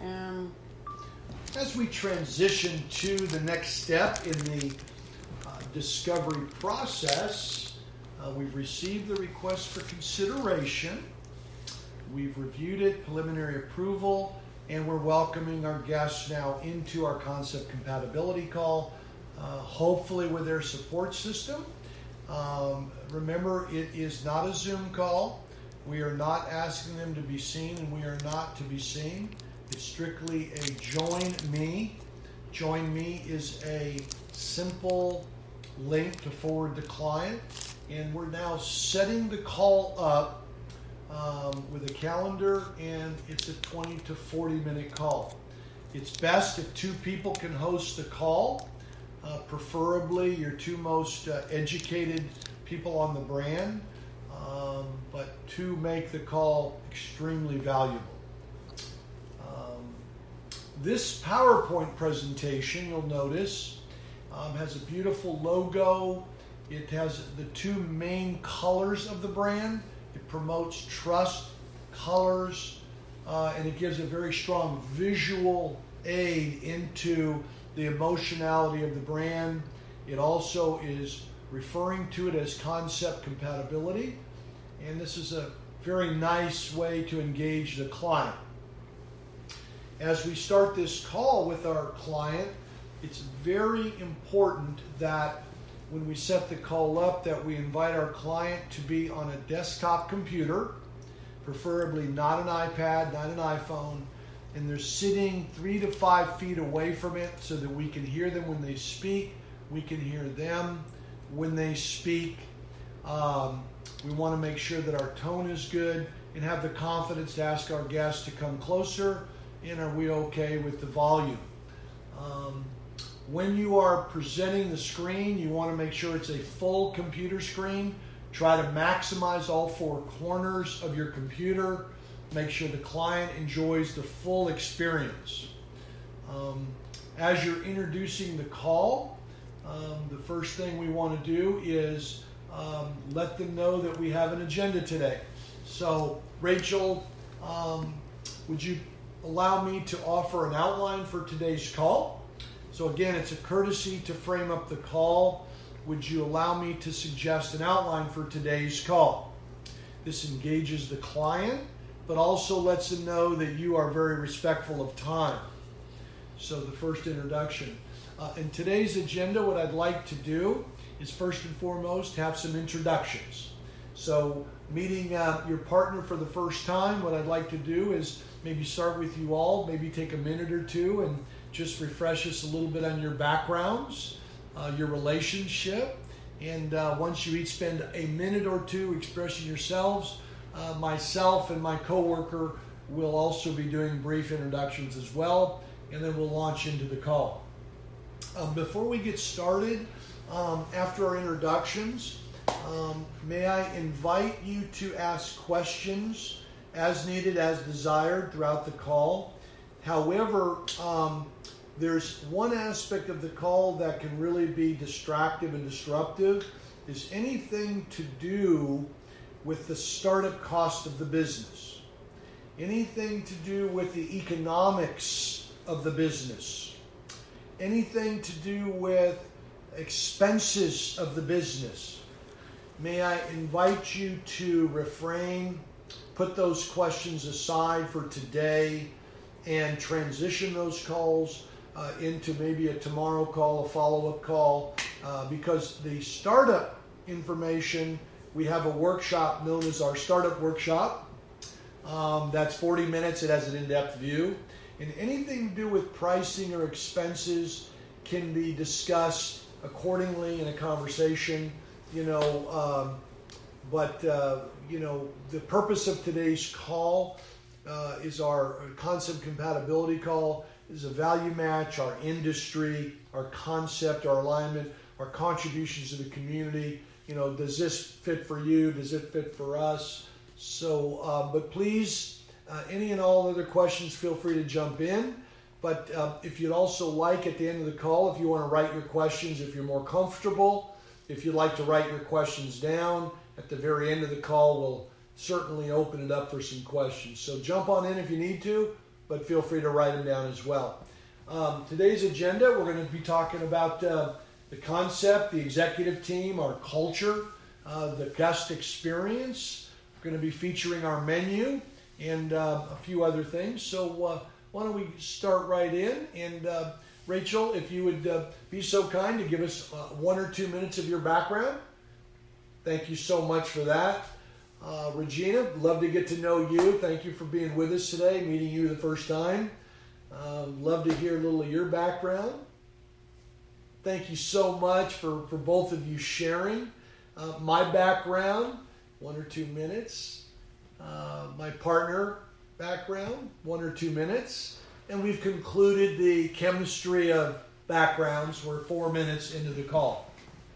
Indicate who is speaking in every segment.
Speaker 1: And as we transition to the next step in the discovery process, we've received the request for consideration. We've reviewed it, preliminary approval, and we're welcoming our guests now into our concept compatibility call, hopefully with their support system. Remember, it is not a Zoom call. We are not asking them to be seen, and we are not to be seen. It's strictly a join me. Join me is a simple link to forward the client, and we're now setting the call up with a calendar, and it's a 20 to 40 minute call. It's best if two people can host the call, preferably your two most educated people on the brand, but to make the call extremely valuable. This PowerPoint presentation, you'll notice, has a beautiful logo. It has the two main colors of the brand. It promotes trust, colors, and it gives a very strong visual aid into the emotionality of the brand. It also is referring to it as concept compatibility, and this is a very nice way to engage the client. As we start this call with our client, it's very important that when we set the call up that we invite our client to be on a desktop computer, preferably not an iPad, not an iPhone, and they're sitting 3 to 5 feet away from it so that we can hear them when they speak, we can hear them when they speak. We want to make sure that our tone is good and have the confidence to ask our guests to come closer, and are we okay with the volume. When you are presenting the screen, you want to make sure it's a full computer screen. Try to maximize all four corners of your computer. Make sure the client enjoys the full experience. As you're introducing the call, the first thing we want to do is let them know that we have an agenda today. So, Rachel, would you allow me to offer an outline for today's call? So again, it's a courtesy to frame up the call. Would you allow me to suggest an outline for today's call? This engages the client, but also lets them know that you are very respectful of time. So the first introduction. In today's agenda, what I'd like to do is first and foremost have some introductions. So meeting your partner for the first time, what I'd like to do is maybe start with you all, maybe take a minute or two and just refresh us a little bit on your backgrounds, your relationship, and once you each spend a minute or two expressing yourselves, myself and my coworker will also be doing brief introductions as well, and then we'll launch into the call. Before we get started, after our introductions, may I invite you to ask questions as needed, as desired throughout the call. However, there's one aspect of the call that can really be distractive and disruptive, is anything to do with the startup cost of the business. Anything to do with the economics of the business. Anything to do with expenses of the business. May I invite you to refrain, put those questions aside for today, and transition those calls into maybe a tomorrow call, a follow-up call, because the startup information, we have a workshop known as our startup workshop. That's 40 minutes. It has an in-depth view. And anything to do with pricing or expenses can be discussed accordingly in a conversation, but the purpose of today's call is our concept compatibility call, is a value match, our industry, our concept, our alignment, our contributions to the community. Does this fit for you? Does it fit for us? So, but please, any and all other questions, feel free to jump in. But if you'd also like, at the end of the call, if you want to write your questions, if you're more comfortable, if you'd like to write your questions down, at the very end of the call, we'll certainly open it up for some questions. So jump on in if you need to, but feel free to write them down as well. Today's agenda, we're going to be talking about the concept, the executive team, our culture, the guest experience. We're going to be featuring our menu and a few other things. So why don't we start right in? And Rachel, if you would be so kind to give us 1 or 2 minutes of your background. Thank you so much for that. Regina, love to get to know you. Thank you for being with us today, meeting you the first time. Love to hear a little of your background. Thank you so much for both of you sharing. My background, 1 or 2 minutes. My partner background, 1 or 2 minutes. And we've concluded the chemistry of backgrounds. We're 4 minutes into the call.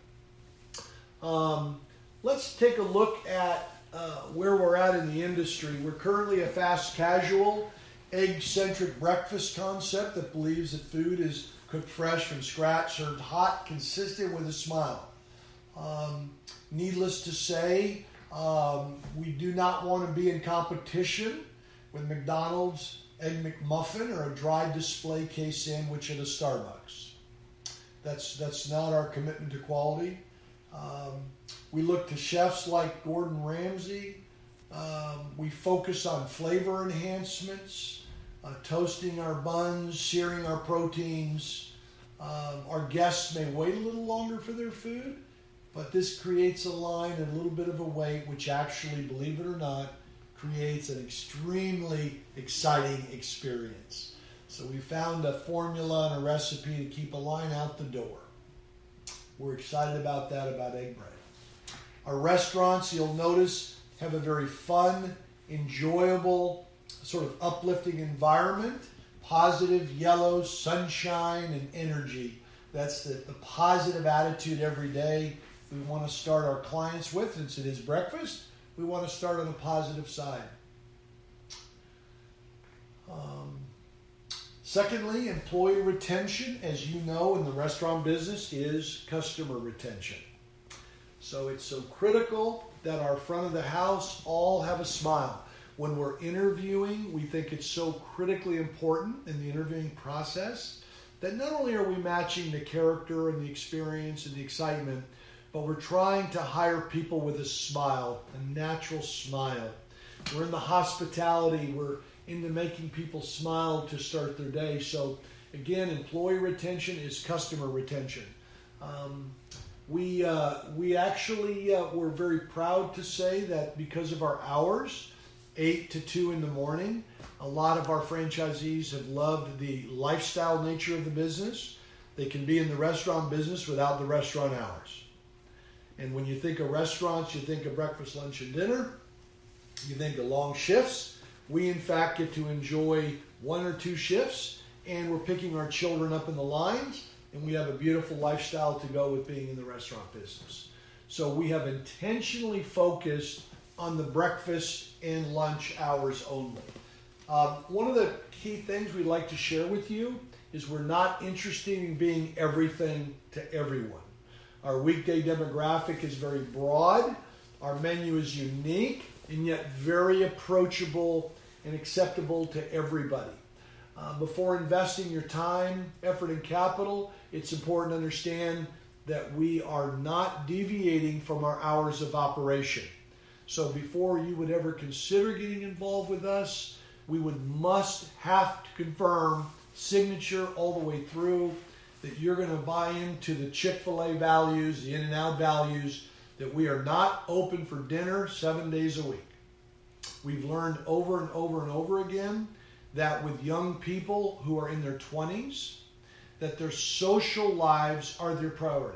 Speaker 1: Let's take a look at where we're at in the industry. We're currently a fast casual, egg-centric breakfast concept that believes that food is cooked fresh from scratch, served hot, consistent with a smile. Needless to say, we do not want to be in competition with McDonald's Egg McMuffin or a dry display case sandwich at a Starbucks. That's not our commitment to quality. We look to chefs like Gordon Ramsay. We focus on flavor enhancements, toasting our buns, searing our proteins. Our guests may wait a little longer for their food, but this creates a line and a little bit of a wait, which actually, believe it or not, creates an extremely exciting experience. So we found a formula and a recipe to keep a line out the door. We're excited about that, about Egg Bread. Our restaurants, you'll notice, have a very fun, enjoyable, sort of uplifting environment. Positive yellow, sunshine, and energy. That's the positive attitude every day we want to start our clients with. Since it is breakfast, we want to start on the positive side. Secondly, employee retention, as you know, in the restaurant business, is customer retention. So it's so critical that our front of the house all have a smile. When we're interviewing, we think it's so critically important in the interviewing process that not only are we matching the character and the experience and the excitement, but we're trying to hire people with a smile, a natural smile. We're in the hospitality, we're into making people smile to start their day. So again, employee retention is customer retention. We actually, we're very proud to say that because of our hours, 8 to 2 in the morning, a lot of our franchisees have loved the lifestyle nature of the business. They can be in the restaurant business without the restaurant hours. And when you think of restaurants, you think of breakfast, lunch, and dinner. You think of long shifts. We, in fact, get to enjoy 1 or 2 shifts, and we're picking our children up in the lines, and we have a beautiful lifestyle to go with being in the restaurant business. So we have intentionally focused on the breakfast and lunch hours only. One of the key things we'd like to share with you is we're not interested in being everything to everyone. Our weekday demographic is very broad. Our menu is unique and yet very approachable and acceptable to everybody. Before investing your time, effort, and capital, it's important to understand that we are not deviating from our hours of operation. So before you would ever consider getting involved with us, we must have to confirm signature all the way through that you're going to buy into the Chick-fil-A values, the In-N-Out values, that we are not open for dinner 7 days a week. We've learned over and over and over again that with young people who are in their 20s, that their social lives are their priority.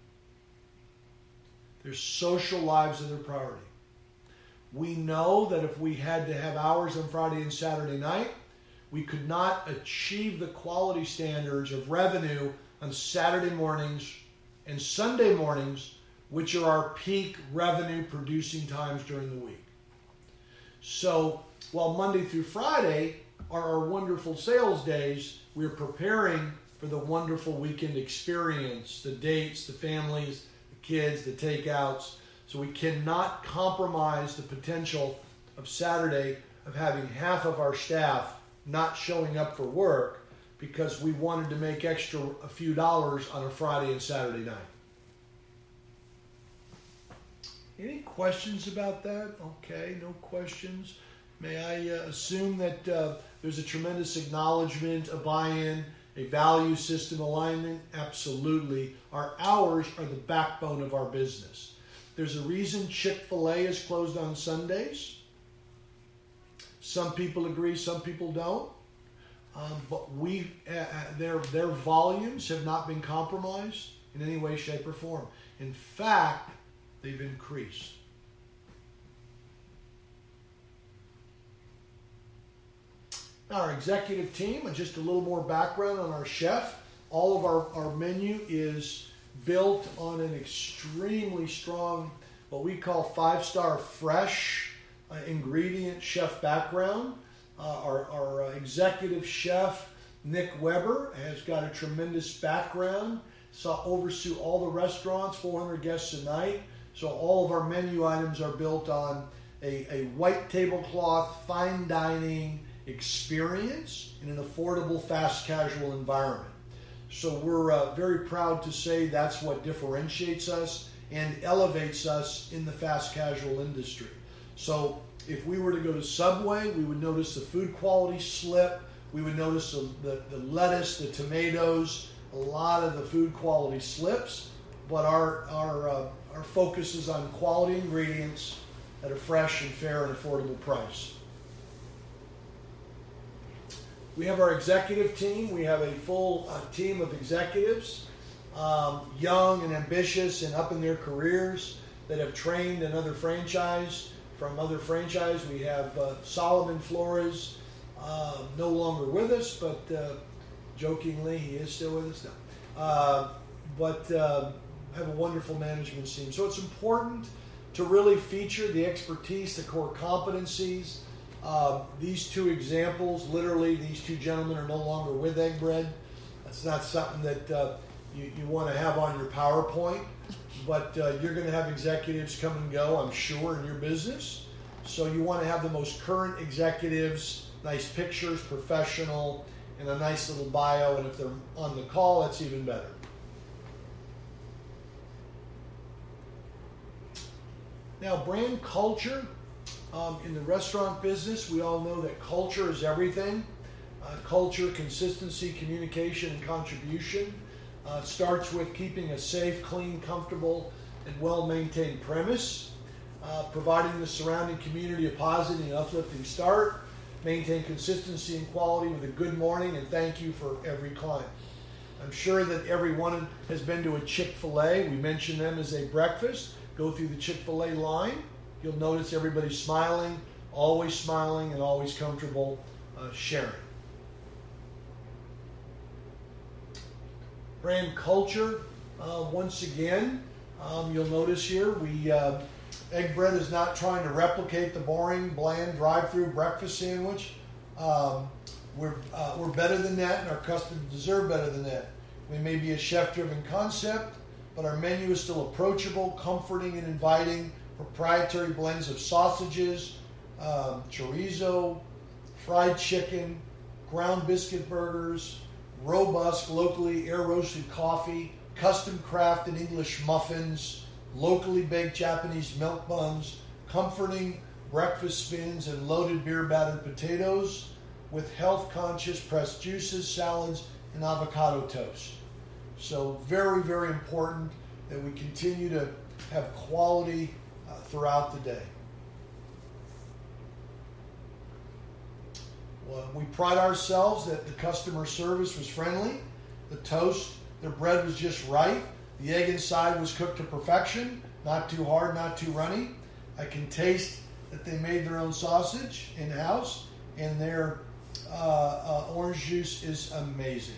Speaker 1: Their social lives are their priority. We know that if we had to have hours on Friday and Saturday night, we could not achieve the quality standards of revenue on Saturday mornings and Sunday mornings, which are our peak revenue producing times during the week. So while Monday through Friday are our wonderful sales days, we're preparing for the wonderful weekend experience, the dates, the families, the kids, the takeouts. So we cannot compromise the potential of Saturday of having half of our staff not showing up for work because we wanted to make a few dollars on a Friday and Saturday night. Any questions about that? Okay, no questions. May I assume that there's a tremendous acknowledgement, a buy-in, a value system alignment? Absolutely. Our hours are the backbone of our business. There's a reason Chick-fil-A is closed on Sundays. Some people agree, some people don't. But their volumes have not been compromised in any way, shape, or form. In fact, they've increased. Now, our executive team, and just a little more background on our chef. All of our menu is built on an extremely strong, what we call 5-star fresh ingredient chef background. Our executive chef, Nick Weber, has got a tremendous background. Oversee all the restaurants, 400 guests a night. So all of our menu items are built on a white tablecloth, fine dining experience in an affordable, fast casual environment. So we're very proud to say that's what differentiates us and elevates us in the fast casual industry. So if we were to go to Subway, we would notice the food quality slip. We would notice the lettuce, the tomatoes, a lot of the food quality slips. But our focus is on quality ingredients at a fresh and fair and affordable price. We have our executive team. We have a full team of executives, young and ambitious and up in their careers that have trained in other franchise. From other franchise, we have Solomon Flores, no longer with us, but jokingly, he is still with us now. But have a wonderful management team. So it's important to really feature the expertise, the core competencies. These two examples, literally, these two gentlemen are no longer with Egg Bread. That's not something that you want to have on your PowerPoint, but you're going to have executives come and go, I'm sure, in your business. So you want to have the most current executives, nice pictures, professional, and a nice little bio. And if they're on the call, that's even better. Now, brand culture. In the restaurant business, we all know that culture is everything. Culture, consistency, communication, and contribution starts with keeping a safe, clean, comfortable, and well-maintained premise, providing the surrounding community a positive and uplifting start, maintain consistency and quality with a good morning and thank you for every client. I'm sure that everyone has been to a Chick-fil-A. We mention them as a breakfast. Go through the Chick-fil-A line. You'll notice everybody's smiling, and always comfortable sharing. Brand culture, once again, you'll notice here, Egg Bread is not trying to replicate the boring, bland, drive-through breakfast sandwich. We're better than that, and our customers deserve better than that. We may be a chef-driven concept, but our menu is still approachable, comforting, and inviting. Proprietary blends of sausages, chorizo, fried chicken, ground biscuit burgers, robust, locally air-roasted coffee, custom crafted English muffins, locally baked Japanese milk buns, comforting breakfast spins, and loaded beer-battered potatoes with health-conscious pressed juices, salads, and avocado toast. So very, very important that we continue to have quality throughout the day. Well, we pride ourselves that the customer service was friendly, the toast, their bread was just right, the egg inside was cooked to perfection, not too hard, not too runny. I can taste that they made their own sausage in-house, and their orange juice is amazing.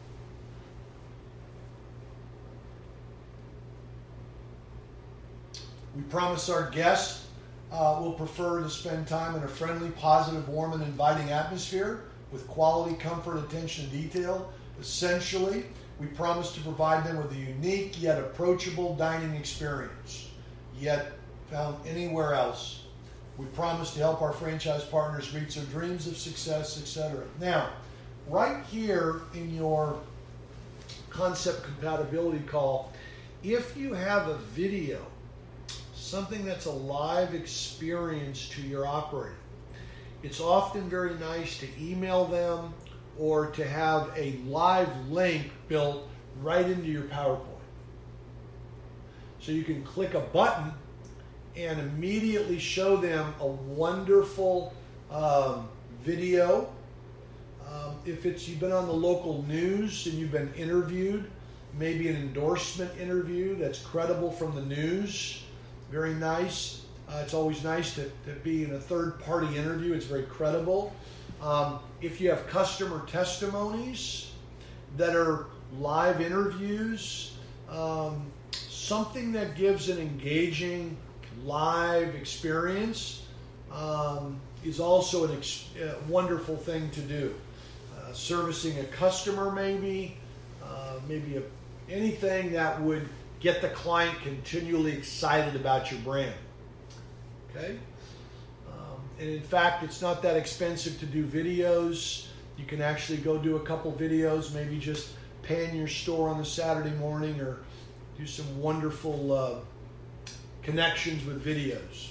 Speaker 1: We promise our guests will prefer to spend time in a friendly, positive, warm, and inviting atmosphere with quality, comfort, attention, and detail. Essentially, we promise to provide them with a unique yet approachable dining experience, yet found anywhere else. We promise to help our franchise partners reach their dreams of success, etc. Now, right here in your concept compatibility call, if you have a video, something that's a live experience to your operator, it's often very nice to email them or to have a live link built right into your PowerPoint. So you can click a button and immediately show them a wonderful video. If you've been on the local news and you've been interviewed, maybe an endorsement interview that's credible from the news, very nice. It's always nice to be in a third-party interview. It's very credible. If you have customer testimonies that are live interviews, something that gives an engaging live experience is also a wonderful thing to do. Servicing a customer maybe anything that would get the client continually excited about your brand. Okay? And in fact, it's not that expensive to do videos. You can actually go do a couple videos, maybe just pan your store on a Saturday morning or do some wonderful connections with videos.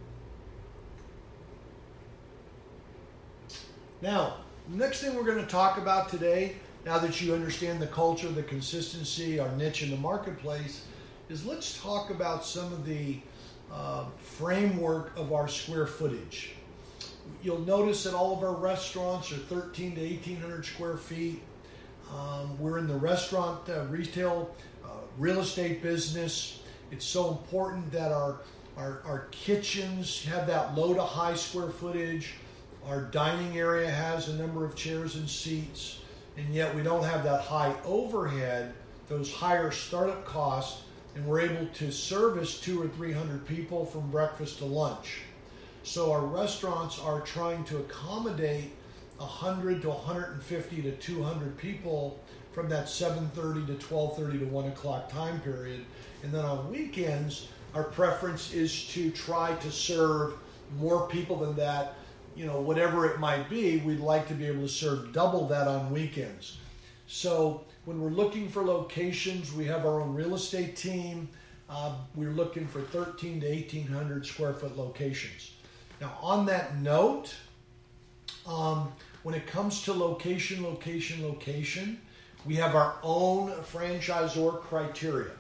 Speaker 1: Now, the next thing we're going to talk about today, now that you understand the culture, the consistency, our niche in the marketplace, is let's talk about some of the framework of our square footage. You'll notice that all of our restaurants are 1,300 to 1,800 square feet. We're in the restaurant, retail, real estate business. It's so important that our kitchens have that low to high square footage. Our dining area has a number of chairs and seats, and yet we don't have that high overhead, those higher startup costs, and we're able to service 200 or 300 people from breakfast to lunch. So our restaurants are trying to accommodate 100 to 150 to 200 people from that 7:30 to 12:30 to 1 o'clock time period. And then on weekends, our preference is to try to serve more people than that. You know, whatever it might be, we'd like to be able to serve double that on weekends. So when we're looking for locations, we have our own real estate team. We're looking for 1,300 to 1,800 square foot locations. Now, on that note, when it comes to location, we have our own franchisor criteria.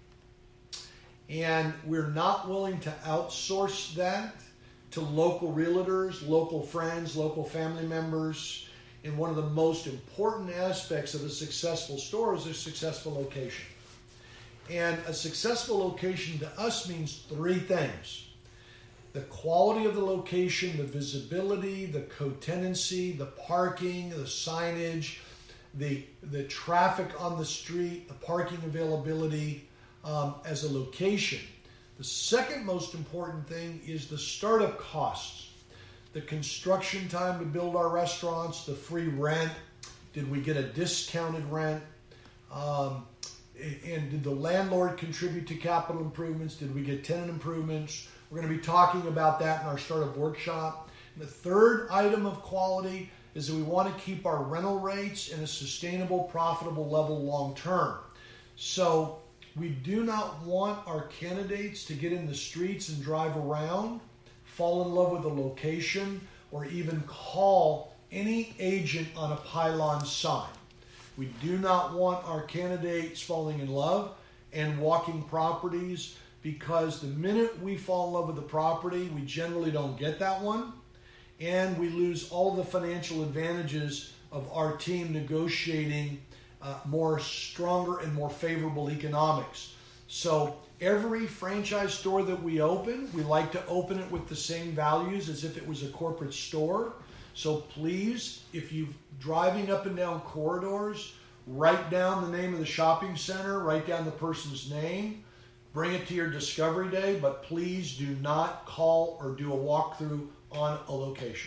Speaker 1: And we're not willing to outsource that to local realtors, local friends, local family members. And one of the most important aspects of a successful store is a successful location. And a successful location to us means three things: the quality of the location, the visibility, the co-tenancy, the parking, the signage, the traffic on the street, the parking availability as a location. The second most important thing is the startup costs. The construction time to build our restaurants, the free rent. Did we get a discounted rent? And did the landlord contribute to capital improvements? Did we get tenant improvements? We're going to be talking about that in our startup workshop. And the third item of quality is that we want to keep our rental rates in a sustainable, profitable level long term. So we do not want our candidates to get in the streets and drive around, fall in love with a location, or even call any agent on a pylon sign. We do not want our candidates falling in love and walking properties, because the minute we fall in love with the property, we generally don't get that one, and we lose all the financial advantages of our team negotiating more stronger and more favorable economics. So every franchise store that we open, we like to open it with the same values as if it was a corporate store. So please, if you're driving up and down corridors, write down the name of the shopping center, write down the person's name, bring it to your discovery day, but please do not call or do a walkthrough on a location.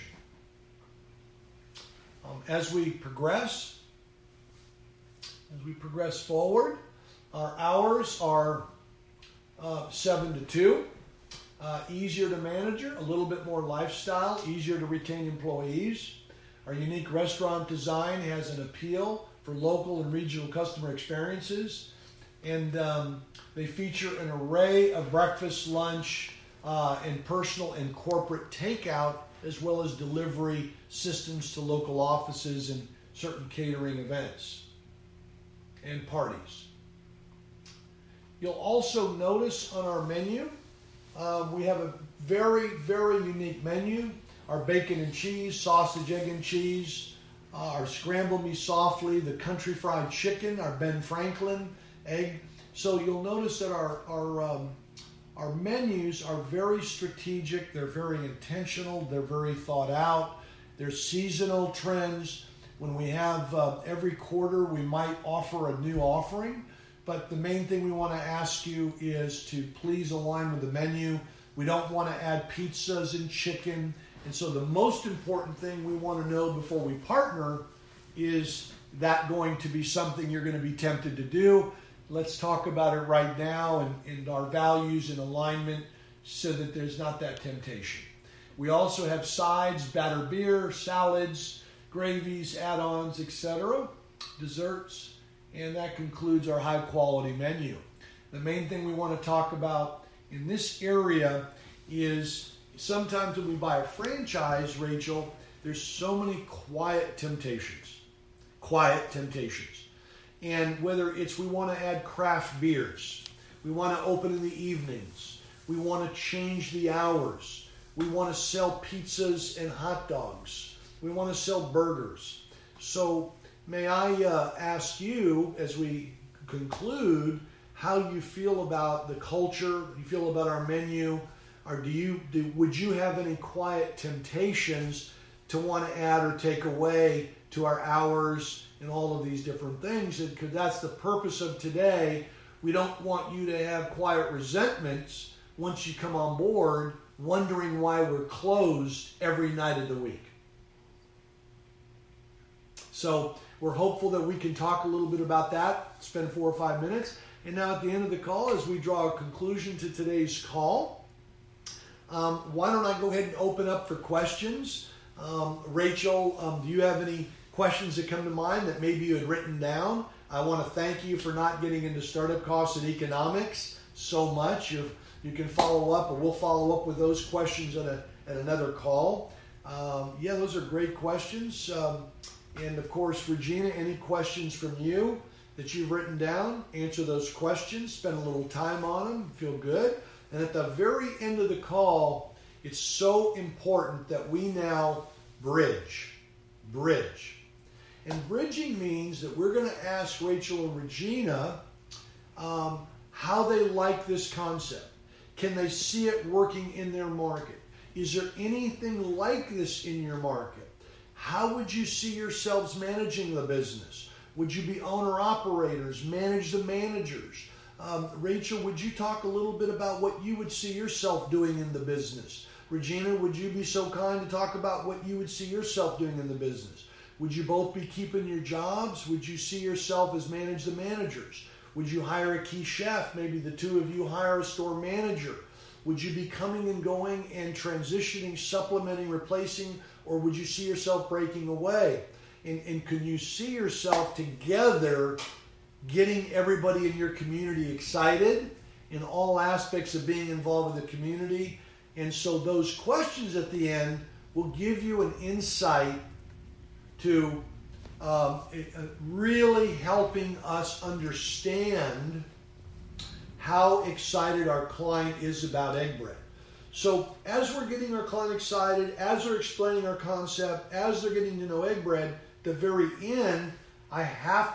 Speaker 1: As we progress forward, our hours are 7 to 2. easier to manage, a little bit more lifestyle, easier to retain employees. Our unique restaurant design has an appeal for local and regional customer experiences. And they feature an array of breakfast, lunch, and personal and corporate takeout, as well as delivery systems to local offices and certain catering events and parties. You'll also notice on our menu, we have a very, very unique menu. Our bacon and cheese, sausage, egg and cheese, our scramble me softly, the country fried chicken, our Ben Franklin egg. So you'll notice that our menus are very strategic, they're very intentional, they're very thought out. There's seasonal trends. When we have every quarter, we might offer a new offering, but the main thing we want to ask you is to please align with the menu. We don't want to add pizzas and chicken. And so the most important thing we want to know before we partner is that going to be something you're going to be tempted to do. Let's talk about it right now and our values in alignment so that there's not that temptation. We also have sides, battered beer, salads, gravies, add-ons, etc., desserts, and that concludes our high-quality menu. The main thing we want to talk about in this area is sometimes when we buy a franchise, Rachel, there's so many quiet temptations. And whether it's we want to add craft beers, we want to open in the evenings, we want to change the hours, we want to sell pizzas and hot dogs, we want to sell burgers. So may I ask you, as we conclude, how you feel about the culture, you feel about our menu, or would you have any quiet temptations to want to add or take away to our hours and all of these different things? Because that's the purpose of today. We don't want you to have quiet resentments once you come on board, wondering why we're closed every night of the week. So we're hopeful that we can talk a little bit about that, spend 4 or 5 minutes. And now at the end of the call, as we draw a conclusion to today's call, why don't I go ahead and open up for questions? Rachel, do you have any questions that come to mind that maybe you had written down? I want to thank you for not getting into startup costs and economics so much. You can follow up, or we'll follow up with those questions at another call. Yeah, those are great questions. And of course, Regina, any questions from you that you've written down? Answer those questions, spend a little time on them, feel good. And at the very end of the call, it's so important that we now bridge. And bridging means that we're going to ask Rachel and Regina how they like this concept. Can they see it working in their market? Is there anything like this in your market? How would you see yourselves managing the business? Would you be owner-operators, manage the managers? Rachel, would you talk a little bit about what you would see yourself doing in the business? Regina, would you be so kind to talk about what you would see yourself doing in the business? Would you both be keeping your jobs? Would you see yourself as manage the managers? Would you hire a key chef? Maybe the two of you hire a store manager. Would you be coming and going and transitioning, supplementing, replacing, or would you see yourself breaking away? And can you see yourself together getting everybody in your community excited in all aspects of being involved in the community? And so those questions at the end will give you an insight to really helping us understand how excited our client is about egg bread. So as we're getting our client excited, as they're explaining our concept, as they're getting to know egg bread, at the very end, I have